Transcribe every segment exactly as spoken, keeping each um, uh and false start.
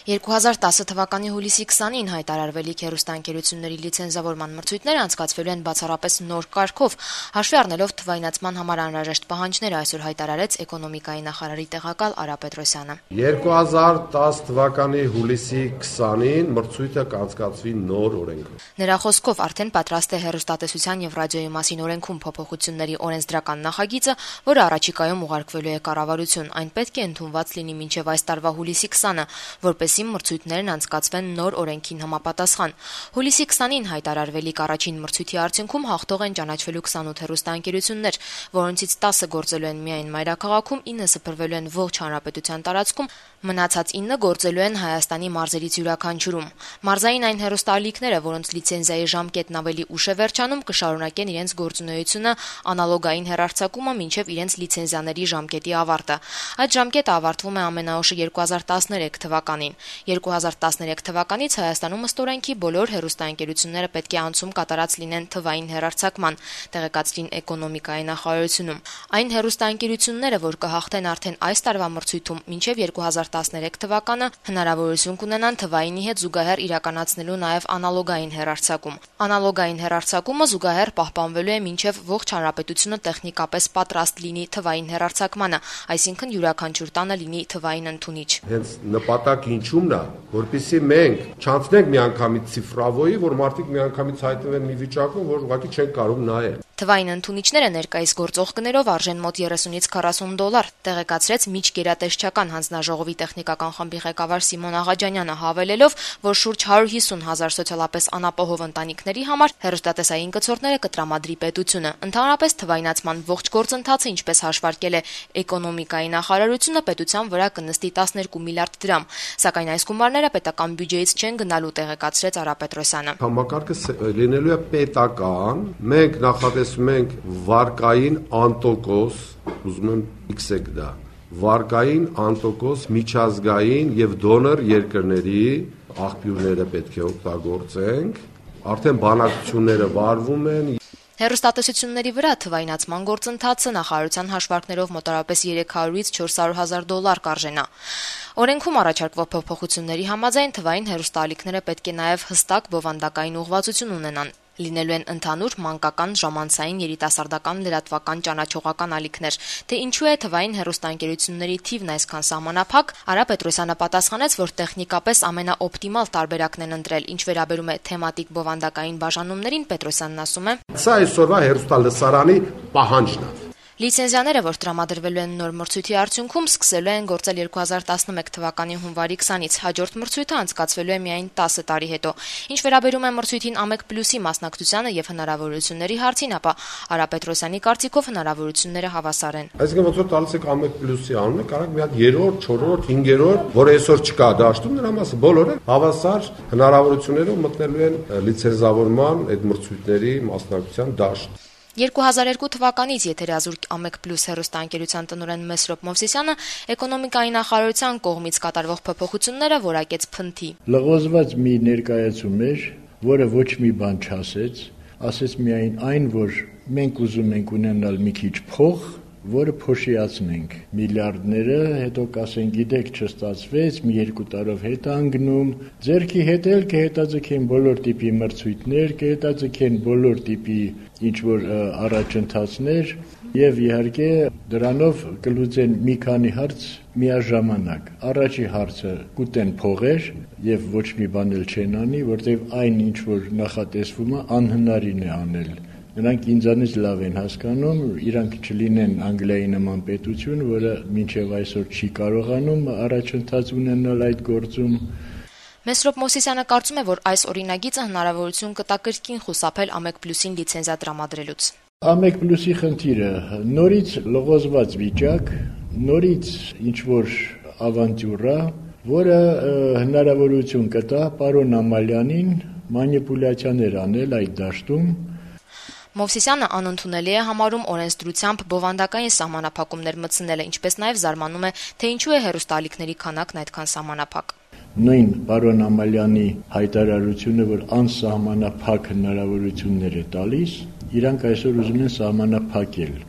երկու հազար տասը թվականի հուլիսի քսանին հայտարարվելիք հեռուստաընկերությունների լիցենզավորման մրցույթները անցկացվելու են բացառապես նոր կարգով, հաշվի առնելով թվայնացման համար անհրաժեշտ պահանջները, այսօր հայտարարեց էկոնոմիկայի նախարարի տեղակալ Արա Պետրոսյանը։ երկու հազար տասը թվականի հուլիսի քսանին մրցույթը կանցկացվի նոր օրենքով։ Նրա խոսքով արդեն պատրաստ է հեռուստատեսության եւ ռադիոյի մասին օրենքում փոփոխությունների օրենսդրական նախագիծը, որը առաջիկայում ուղարկվելու է կառավարություն, այն պետք է ընդունված լինի մինչեւ այս տարվա հուլիսի քսանը, որպես մրցույթներն անցկացվեն նոր օրենքին համապատասխան։ Հուլիսի քսանին հայտարարվելիք առաջին մրցույթի արդյունքում հաղթող են ճանաչվելու քսանութ հեռուստաընկերություններ, որոնցից տասը գործելու են միայն մայրաքաղաքում, ինը սփռվելու են ողջ հանրապետության տարածքում, մնացած ինը գործելու են Հայաստանի մարզերից յուրաքանչյուրում։ Մարզային այն հեռուստաալիքները, որոնց լիցենզիայի ժամկետն ավելի ուշ է վերջանում, կշարունակեն իրենց գործունեությունը անալոգային հեռարձակումը մինչև իրենց լիցենզիաների ժամկետի ավարտը։ Այդ ժամկետը ավարտվում է ամենաուշը երկու հազար տասներեք թվականին։ երկու հազար տասներեք թվականից Հայաստանում ըստ օրենքի բոլոր հեռուստաընկերությունները պետք է անցում կատարած լինեն թվային հեռարձակման, տեղեկացրին էկոնոմիկայի նախարարությունում։ Այն հեռուստաընկերությունները, որ կհաղթեն արդեն այս տարվա մրցույթում, մինչև երկու հազար տասներեք թվականը հնարավորություն կունենան թվայինի հետ զուգահեռ իրականացնելու նաև անալոգային հեռարձակում։ Անալոգային հեռարձակումը զուգահեռ պահպանվելու է մինչև ողջ հանրապետությունը տեխնիկապես պատրաստ լինի թվային հեռարձակմանը, այսինքն յուրաքանչյուր տանը լինի թվային ընդունիչ։ Հենց նպատակը ինչումն է, որպեսզի մենք չանցնենք միանգամից ցիֆրավոյի, որ մարդիկ միանգամից հայտնվեն մի վիճակում, որ ուղղակի չեն կարող նայել։ Թվային ընդունիչները ներկայիս գործող գներով արժեն մոտ երեսունից քառասուն դոլար, տեղեկացրեց Միջգերատեսչական հանձնաժողովի տեխնիկական խմբի ղեկավար Սիմոն Աղաջանյանը, հավելելով, որ շուրջ հարյուր հիսուն հազար սոցիալապես անապահով ընտանիքների համար հեռուստատեսային կցորդները կտրամադրի պետությունը։ Ընդհանրապես թվայնացման ողջ գործընթացը, ինչպես հաշվարկել է էկոնոմիկայի նախարարությունը, պետության վրա կնստի տասներկու միլիարդ դրամ, սակայն այս գումարները պետական բյուջեից չեն գնալու, տեղեկացրեց Արա Պետրոսյանը։ Համակարգը լինելու է պետական, մենք նախատեսում ենք վարկային անտոկոս, ուզում եմ իքսեք դա, վարկային անտոկոս միջազգային եւ դոնոր երկրների աղբյուրները պետք է օգտագործենք, արդեն բանակցությունները վարվում են։ Հեռուստատեսությունների վրա թվայնացման գործընթացը նախարարության հաշվարկներով մոտավորապես երեք հարյուրից չորս հարյուր հազար դոլար կարժենա։ Օրենքում առաջարկվող փոփոխությունների համաձայն թվային հեռուստաալիքները պետք է նաև հստակ բովանդակային ուղղվածություն ունենան։ Լինելու են ընդհանուր մանկական, ժամանցային, երիտասարդական, լրատվական, ճանաչողական ալիքներ։ Թե ինչու է թվային հեռուստաընկերությունների թիվն այսքան սահմանափակ, Արա Պետրոսյանը պատասխանեց, որ տեխնիկապես ամենաօպտիմալ տարբերակն են ընտրել, ինչ վերաբերում է թեմատիկ բովանդակային բաժանումներին, Պետրոսյանն ասում է. Սա այսօրվա հեռուստալսարանի պահանջն է։ Լիցենզիաները, որ տրամադրվելու են նոր մրցույթի արդյունքում, սկսելու են գործել երկու հազար տասնմեկ թվականի հունվարի քսանից, հաջորդ մրցույթը անցկացվելու է միայն տասը տարի հետո։ Ինչ վերաբերում է մրցույթին Ամեկ Պլյուսի մասնակցությանը եւ հնարավորությունների հարցին, ապա Արա Պետրոսյանի կարծիքով հնարավորությունները հավասար են։ Այսինքն ոնց որ տալիս եք Ամեկ Պլյուսի անունը, կարող մի հատ երրորդ, չորրորդ, հինգերորդ, որ այսօր չկա դաշտում, նրա մասը բոլորը հավասար հնարավորություններով մտնելու են լիցենզավորման այդ մրցույթների մասնակցության դաշտ։ երկու հազար երկու թվականից եթերազուրկ Ամեկ Պլյուս հեռուստաընկերության տնօրեն Մեսրոպ Մովսիսյանը էկոնոմիկայի նախարարության կողմից կատարվող փոփոխությունները որակեց փնթի։ Լղոզված մի ներկայացում էր, որը ոչ մի բան չասեց, ասեց միայն այն, որ մենք ուզում ենք ունենալ մի քիչ փող, որը փոշիացնենք միլիարդները, հետո կասեն, գիտեք, չստացվեց, մի երկու տարով հետ անգնում, ձերքի հետ էլ կհետաձգեն բոլոր տիպի մրցույթներ, կհետաձգեն բոլոր տիպի ինչ-որ առաջընթացներ եւ իհարկե դրանով կլուծեն մի քանի հարց միաժամանակ։ Առաջի հարցը կուտեն փողեր եւ ոչ մի բան էլ չեն անի, որտեւ այն ինչ որ նախատեսվում է անհնարին է անել։ Նրանք ինձանից լավ են հասկանում, իրանք չլինեն Անգլիայի նման պետություն, որը մինչև այսօր չի կարողանում առաջընթաց ունենալ այդ գործում։ Մեսրոպ Մովսիսյանը կարծում է, որ այս օրինագիծը հնարավորություն կտա կրկին խուսափել Ամեկ Պլյուսին լիցենզիա տրամադրելուց։ Ամեկ Պլյուսի խնդիրը նորից լղոզված վիճակ, նորից ինչ-որ ավանտյուրա, որը հնարավորություն կտա պարոն Ամալյանին մանիպուլյացիաներ անել այդ դաշտում։ Մովսիսյանը անընդունելի է համարում օրենսդրությամբ բովանդակային սահմանափակումներ մտցնելը, ինչպես նաև զարմանում է, թե ինչու է հեռուստաալիքների քանակն այդքան սահմանափակ։ Նույն պարոն Ամալյանի հայտարարությունը, որ անսահմանափակ հնարավորություններ է տալիս, իրանք այսօր ուզում են սահմանափակել։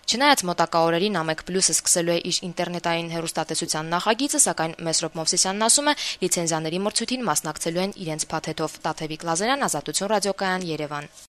Չնայած մոտակա օրերին Ամեկ Պլյուսը սկսելու է իր ինտերնետային հեռուստատեսության նախագիծը, սակայն Մեսրոպ Մովսիսյանն ասում է, լիցենզիաների մրցույթին մասնակցելու են իրենց փաթեթով։ Տաթևիկ Լազարյան, Ազատություն ռադիոկայան, Երևան։